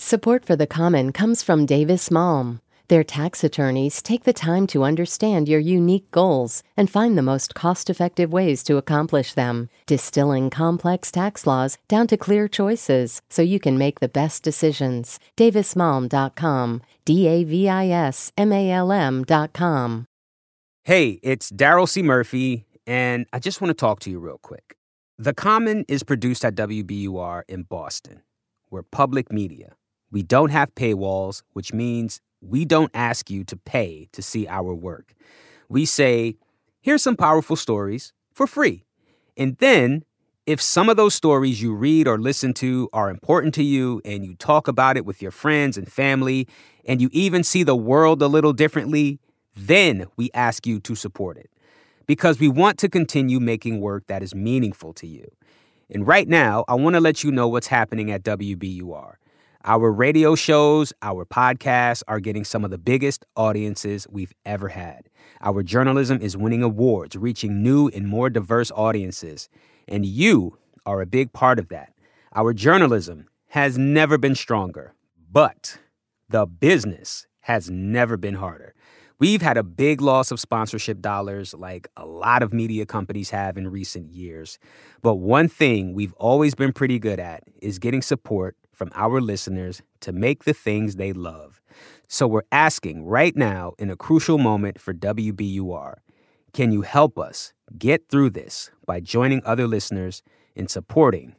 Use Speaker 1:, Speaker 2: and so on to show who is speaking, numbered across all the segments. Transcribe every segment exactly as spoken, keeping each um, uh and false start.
Speaker 1: Support for The Common comes from Davis Malm. Their tax attorneys take the time to understand your unique goals and find the most cost-effective ways to accomplish them, distilling complex tax laws down to clear choices so you can make the best decisions. davis malm dot com, D A V I S M A L M dot com.
Speaker 2: Hey, it's Daryl C. Murphy, and I just want to talk to you real quick. The Common is produced at W B U R in Boston. We're public media. We don't have paywalls, which means we don't ask you to pay to see our work. We say, here's some powerful stories for free. And then, if some of those stories you read or listen to are important to you and you talk about it with your friends and family, and you even see the world a little differently, then we ask you to support it. Because we want to continue making work that is meaningful to you. And right now, I want to let you know what's happening at W B U R. Our radio shows, our podcasts are getting some of the biggest audiences we've ever had. Our journalism is winning awards, reaching new and more diverse audiences. And you are a big part of that. Our journalism has never been stronger, but the business has never been harder. We've had a big loss of sponsorship dollars like a lot of media companies have in recent years. But one thing we've always been pretty good at is getting support from our listeners to make the things they love. So we're asking right now, in a crucial moment for W B U R, can you help us get through this by joining other listeners in supporting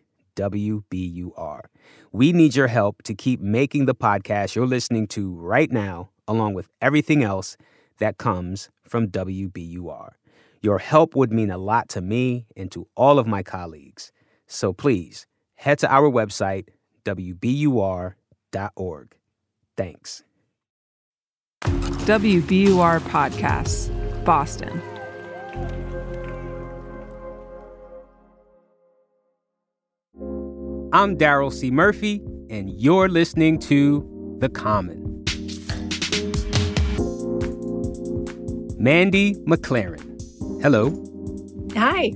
Speaker 2: W B U R? We need your help to keep making the podcast you're listening to right now, along with everything else that comes from W B U R. Your help would mean a lot to me and to all of my colleagues. So please, head to our website, W B U R dot org. Thanks.
Speaker 3: W B U R Podcasts, Boston.
Speaker 2: I'm Daryl C. Murphy, and you're listening to The Common. Mandy McLaren. Hello.
Speaker 4: Hi.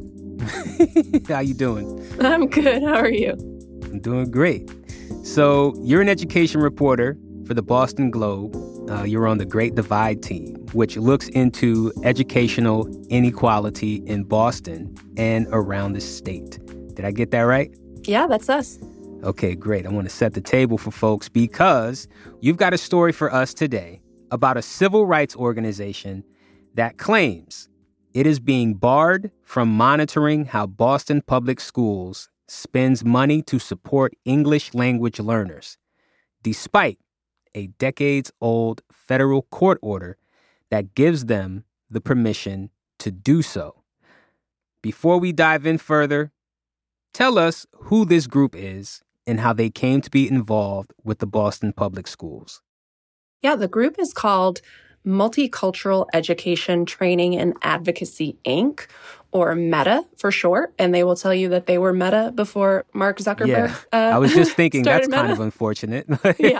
Speaker 2: How you doing?
Speaker 4: I'm good. How are you?
Speaker 2: I'm doing great. So you're an education reporter for the Boston Globe. Uh, you're on the Great Divide team, which looks into educational inequality in Boston and around the state. Did I get that right?
Speaker 4: Yeah, that's us.
Speaker 2: Okay, great. I want to set the table for folks because you've got a story for us today about a civil rights organization that claims it is being barred from monitoring how Boston Public Schools spends money to support English language learners, despite a decades-old federal court order that gives them the permission to do so. Before we dive in further, tell us who this group is and how they came to be involved with the Boston Public Schools.
Speaker 4: Yeah, the group is called Multicultural Education Training and Advocacy, Incorporated, or META for short. And they will tell you that they were Meta before Mark Zuckerberg.
Speaker 2: Yeah,
Speaker 4: uh,
Speaker 2: I was just thinking that's
Speaker 4: Meta.
Speaker 2: kind of unfortunate.
Speaker 4: yeah.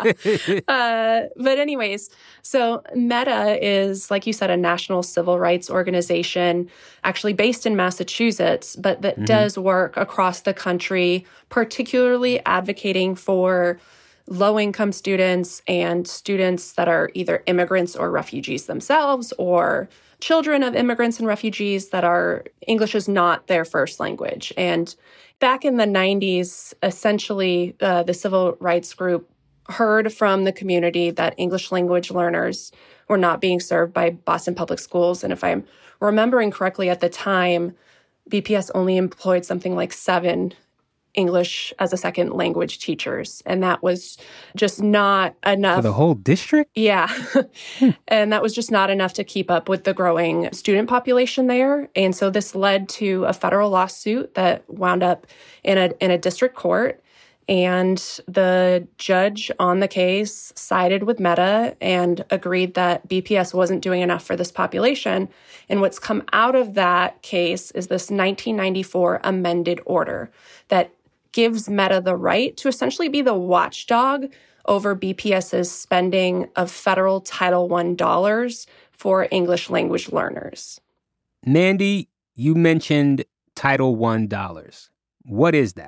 Speaker 4: Uh, but anyways, so META is, like you said, a national civil rights organization, actually based in Massachusetts, but that mm-hmm. does work across the country, particularly advocating for low-income students and students that are either immigrants or refugees themselves, or children of immigrants and refugees that are English is not their first language. And back in the nineties, essentially, uh, the civil rights group heard from the community that English language learners were not being served by Boston Public Schools. And if I'm remembering correctly, at the time, B P S only employed something like seven English as a second language teachers. And that was just not enough.
Speaker 2: For the whole district?
Speaker 4: Yeah. And that was just not enough to keep up with the growing student population there. And so this led to a federal lawsuit that wound up in a in a district court. And the judge on the case sided with META and agreed that B P S wasn't doing enough for this population. And what's come out of that case is this nineteen ninety-four amended order that gives META the right to essentially be the watchdog over BPS's spending of federal Title one dollars for English language learners.
Speaker 2: Mandy, you mentioned Title one dollars. What is that?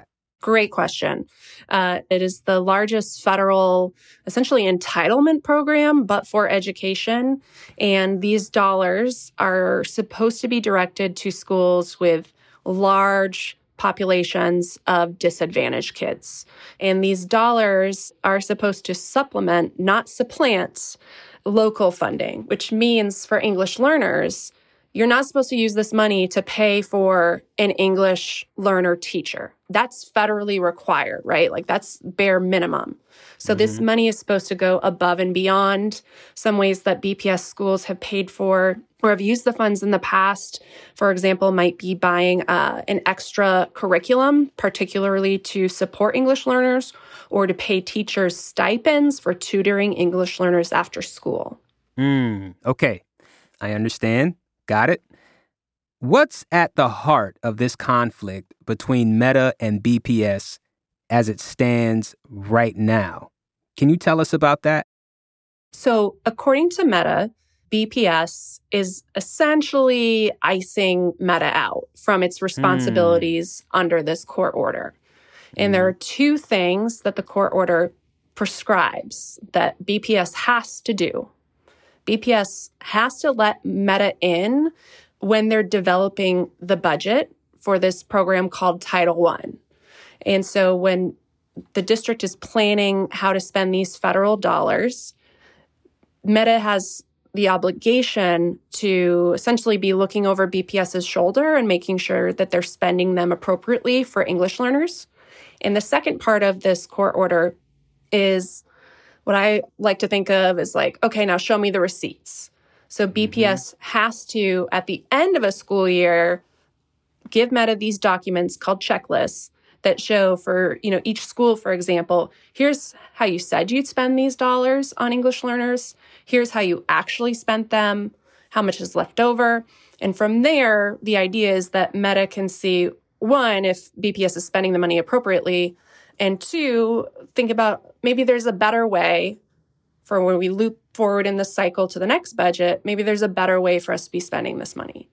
Speaker 4: Great question. Uh, it is the largest federal, essentially, entitlement program, but for education. And these dollars are supposed to be directed to schools with large populations of disadvantaged kids. And these dollars are supposed to supplement, not supplant, local funding, which means for English learners, you're not supposed to use this money to pay for an English learner teacher. That's federally required, right? Like that's bare minimum. So mm-hmm. this money is supposed to go above and beyond some ways that B P S schools have paid for or have used the funds in the past. For example, might be buying uh, an extra curriculum, particularly to support English learners, or to pay teachers stipends for tutoring English learners after school.
Speaker 2: Mm, okay, I understand. Got it. What's at the heart of this conflict between Meta and B P S as it stands right now? Can you tell us about that?
Speaker 4: So, according to Meta, B P S is essentially icing Meta out from its responsibilities mm. under this court order. And mm. there are two things that the court order prescribes that B P S has to do. B P S has to let Meta in when they're developing the budget for this program called Title One. And so when the district is planning how to spend these federal dollars, Meta has the obligation to essentially be looking over BPS's shoulder and making sure that they're spending them appropriately for English learners. And the second part of this court order is what I like to think of as like, okay, now show me the receipts. So B P S mm-hmm. has to, at the end of a school year, give Meta these documents called checklists that show for, you know, each school, for example, here's how you said you'd spend these dollars on English learners. Here's how you actually spent them, how much is left over. And from there, the idea is that Meta can see, one, if B P S is spending the money appropriately, and two, think about maybe there's a better way for when we loop forward in the cycle to the next budget, maybe there's a better way for us to be spending this money.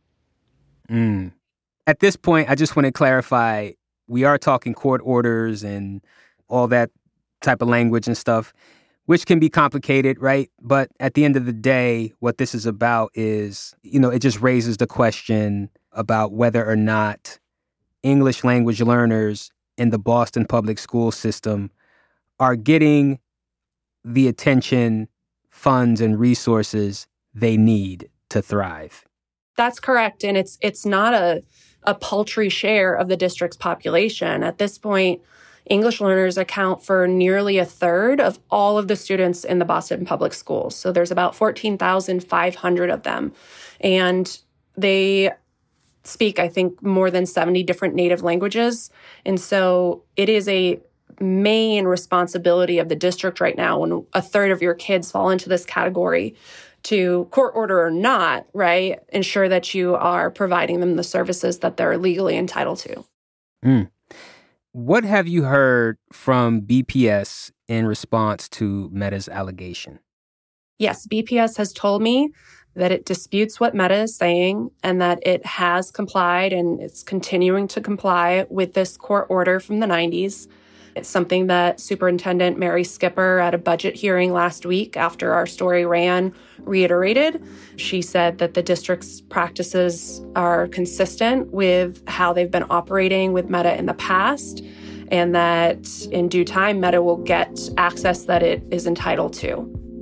Speaker 2: Mm. At this point, I just want to clarify, we are talking court orders and all that type of language and stuff, which can be complicated, right? But at the end of the day, what this is about is, you know, it just raises the question about whether or not English language learners in the Boston public school system are getting the attention, funds, and resources they need to thrive.
Speaker 4: That's correct. And it's it's not a, a paltry share of the district's population. At this point, English learners account for nearly a third of all of the students in the Boston public schools. So there's about fourteen thousand five hundred of them. And they speak, I think, more than seventy different native languages. And so it is a main responsibility of the district right now when a third of your kids fall into this category to, court order or not, right, ensure that you are providing them the services that they're legally entitled to.
Speaker 2: Mm. What have you heard from B P S in response to Meta's allegation?
Speaker 4: Yes, B P S has told me that it disputes what Meta is saying and that it has complied and it's continuing to comply with this court order from the nineties. It's something that Superintendent Mary Skipper at a budget hearing last week after our story ran reiterated. She said that the district's practices are consistent with how they've been operating with Meta in the past and that in due time, Meta will get access that it is entitled to.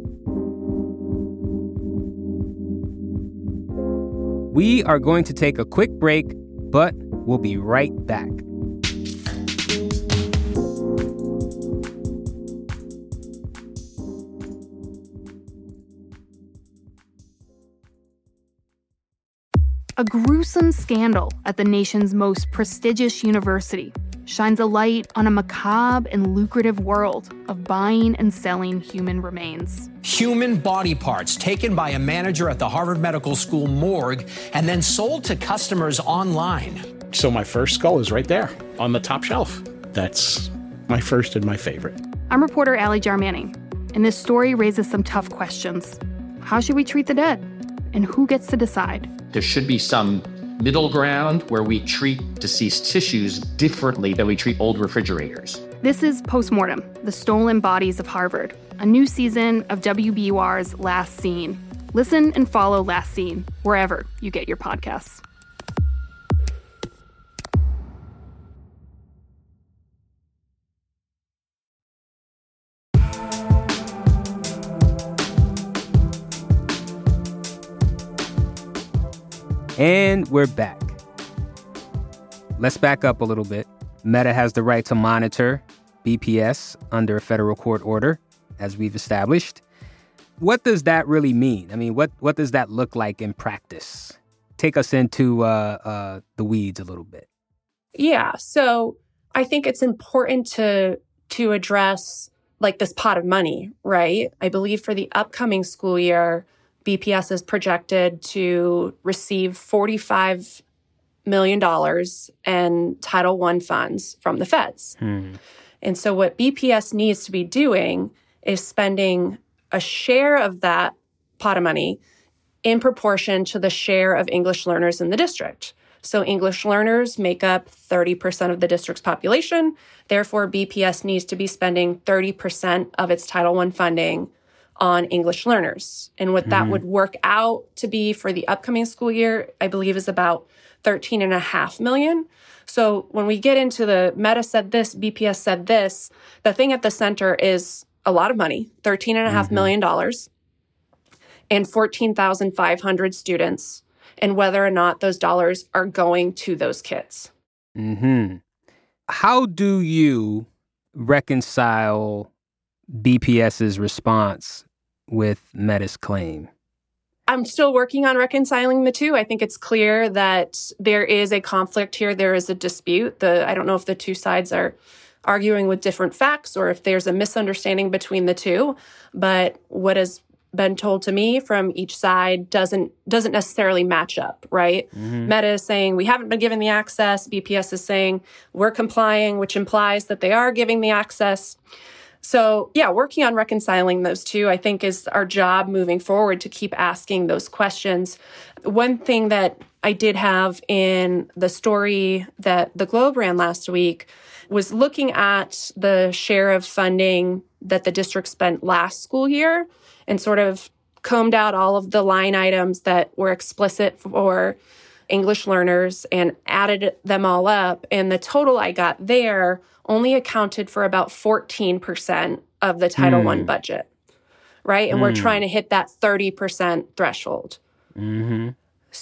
Speaker 2: We are going to take a quick break, but we'll be right back.
Speaker 5: A gruesome scandal at the nation's most prestigious university shines a light on a macabre and lucrative world of buying and selling human remains.
Speaker 6: Human body parts taken by a manager at the Harvard Medical School morgue and then sold to customers online.
Speaker 7: So my first skull is right there on the top shelf. That's my first and my favorite.
Speaker 5: I'm reporter Allie Jarmanning, and this story raises some tough questions. How should we treat the dead? And who gets to decide?
Speaker 8: There should be some middle ground where we treat deceased tissues differently than we treat old refrigerators.
Speaker 5: This is Postmortem, The Stolen Bodies of Harvard, a new season of W B U R's Last Scene. Listen and follow Last Scene wherever you get your podcasts.
Speaker 2: And we're back. Let's back up a little bit. Meta has the right to monitor B P S under a federal court order, as we've established. What does that really mean? I mean, what, what does that look like in practice? Take us into uh, uh, the weeds a little bit.
Speaker 4: Yeah, so I think it's important to to address like this pot of money, right? I believe for the upcoming school year, B P S is projected to receive forty-five million dollars in Title one funds from the feds. Hmm. And so what B P S needs to be doing is spending a share of that pot of money in proportion to the share of English learners in the district. So English learners make up thirty percent of the district's population. Therefore, B P S needs to be spending thirty percent of its Title one funding on English learners. And what mm-hmm. that would work out to be for the upcoming school year, I believe, is about thirteen and a half million. So when we get into the Meta said this, B P S said this, the thing at the center is a lot of money, thirteen and a half mm-hmm. million dollars, and fourteen thousand five hundred students, and whether or not those dollars are going to those kids.
Speaker 2: Mm-hmm. How do you reconcile BPS's response with Meta's claim?
Speaker 4: I'm still working on reconciling the two. I think it's clear that there is a conflict here. There is a dispute. The I don't know if the two sides are arguing with different facts or if there's a misunderstanding between the two. But what has been told to me from each side doesn't doesn't necessarily match up, right? Mm-hmm. Meta is saying we haven't been given the access. B P S is saying we're complying, which implies that they are giving the access. So, yeah, working on reconciling those two, I think, is our job moving forward to keep asking those questions. One thing that I did have in the story that the Globe ran last week was looking at the share of funding that the district spent last school year and sort of combed out all of the line items that were explicit for English learners and added them all up. And the total I got there only accounted for about fourteen percent of the Title mm. one budget, right? And mm. we're trying to hit that thirty percent threshold. Mm-hmm.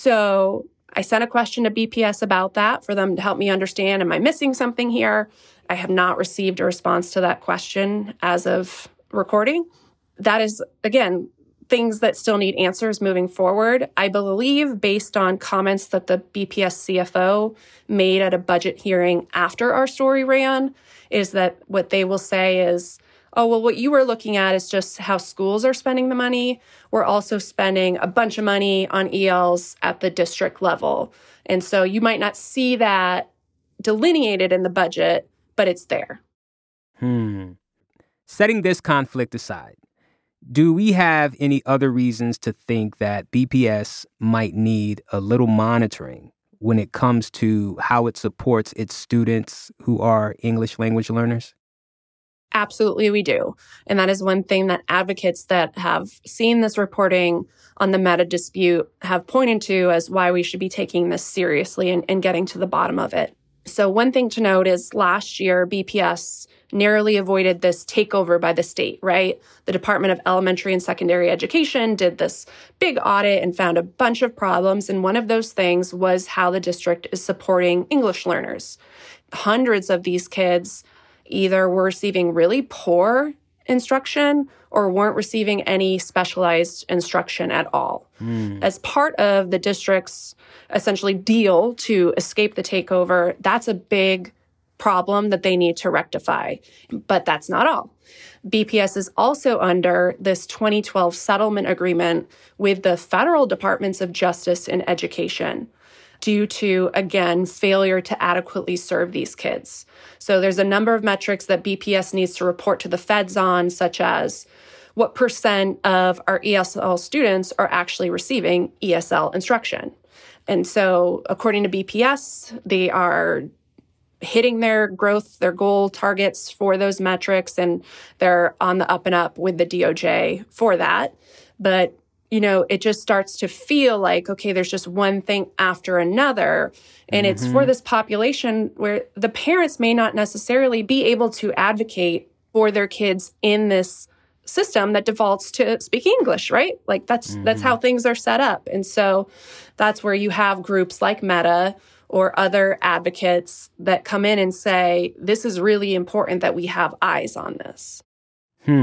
Speaker 4: So I sent a question to B P S about that for them to help me understand, am I missing something here? I have not received a response to that question as of recording. That is, again, things that still need answers moving forward. I believe, based on comments that the B P S C F O made at a budget hearing after our story ran, is that what they will say is, oh, well, what you were looking at is just how schools are spending the money. We're also spending a bunch of money on E Ls at the district level. And so you might not see that delineated in the budget, but it's there.
Speaker 2: Hmm. Setting this conflict aside, do we have any other reasons to think that B P S might need a little monitoring when it comes to how it supports its students who are English language learners?
Speaker 4: Absolutely, we do. And that is one thing that advocates that have seen this reporting on the Meta dispute have pointed to as why we should be taking this seriously and, and getting to the bottom of it. So one thing to note is last year, B P S narrowly avoided this takeover by the state, right? The Department of Elementary and Secondary Education did this big audit and found a bunch of problems. And one of those things was how the district is supporting English learners. Hundreds of these kids either were receiving really poor instruction or weren't receiving any specialized instruction at all. Mm. As part of the district's essentially deal to escape the takeover, that's a big problem that they need to rectify. But that's not all. B P S is also under this twenty twelve settlement agreement with the federal Departments of Justice and Education due to, again, failure to adequately serve these kids. So there's a number of metrics that B P S needs to report to the feds on, such as what percent of our E S L students are actually receiving E S L instruction. And so according to B P S, they are hitting their growth, their goal targets for those metrics, and they're on the up and up with the D O J for that. But, you know, it just starts to feel like, okay, there's just one thing after another. And mm-hmm. it's for this population where the parents may not necessarily be able to advocate for their kids in this system that defaults to speaking English, right? Like that's mm-hmm. that's how things are set up. And so that's where you have groups like Meta or other advocates that come in and say, this is really important that we have eyes on this.
Speaker 2: Hmm.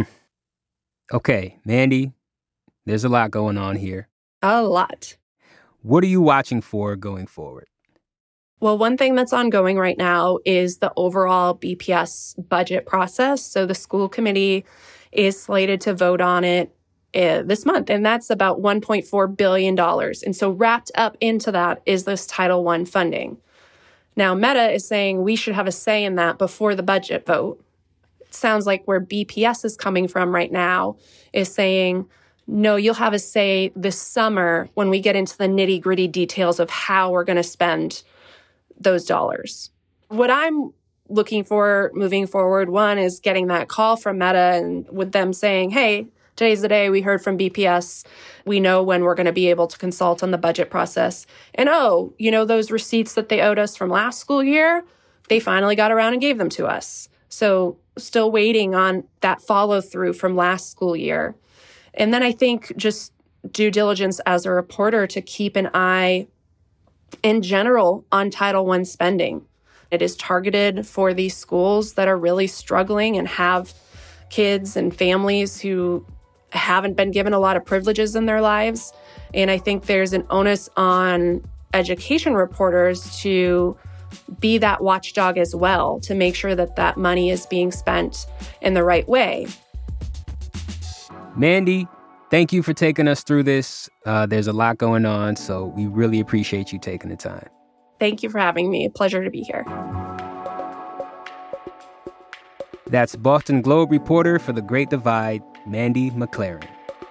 Speaker 2: Okay, Mandy, there's a lot going on here.
Speaker 4: A lot.
Speaker 2: What are you watching for going forward?
Speaker 4: Well, one thing that's ongoing right now is the overall B P S budget process. So the school committee is slated to vote on it uh, this month, and that's about one point four billion dollars. And so wrapped up into that is this Title one funding. Now, Meta is saying we should have a say in that before the budget vote. It sounds like where B P S is coming from right now is saying, no, you'll have a say this summer when we get into the nitty-gritty details of how we're going to spend those dollars. What I'm looking for moving forward, one is getting that call from Meta and with them saying, hey, today's the day we heard from B P S. We know when we're going to be able to consult on the budget process. And oh, you know, those receipts that they owed us from last school year, they finally got around and gave them to us. So still waiting on that follow through from last school year. And then I think just due diligence as a reporter to keep an eye in general on Title one spending. It is targeted for these schools that are really struggling and have kids and families who haven't been given a lot of privileges in their lives. And I think there's an onus on education reporters to be that watchdog as well, to make sure that that money is being spent in the right way.
Speaker 2: Mandy, thank you for taking us through this. Uh, there's a lot going on, so we really appreciate you taking the time.
Speaker 4: Thank you for having me. Pleasure to be here.
Speaker 2: That's Boston Globe reporter for The Great Divide, Mandy McLaren.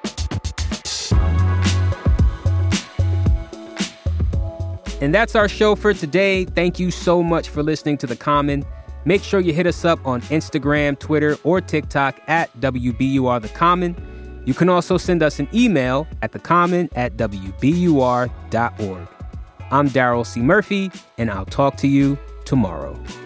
Speaker 2: And that's our show for today. Thank you so much for listening to The Common. Make sure you hit us up on Instagram, Twitter, or TikTok at W B U R The Common. You can also send us an email at thecommon at W B U R dot org. I'm Daryl C. Murphy, and I'll talk to you tomorrow.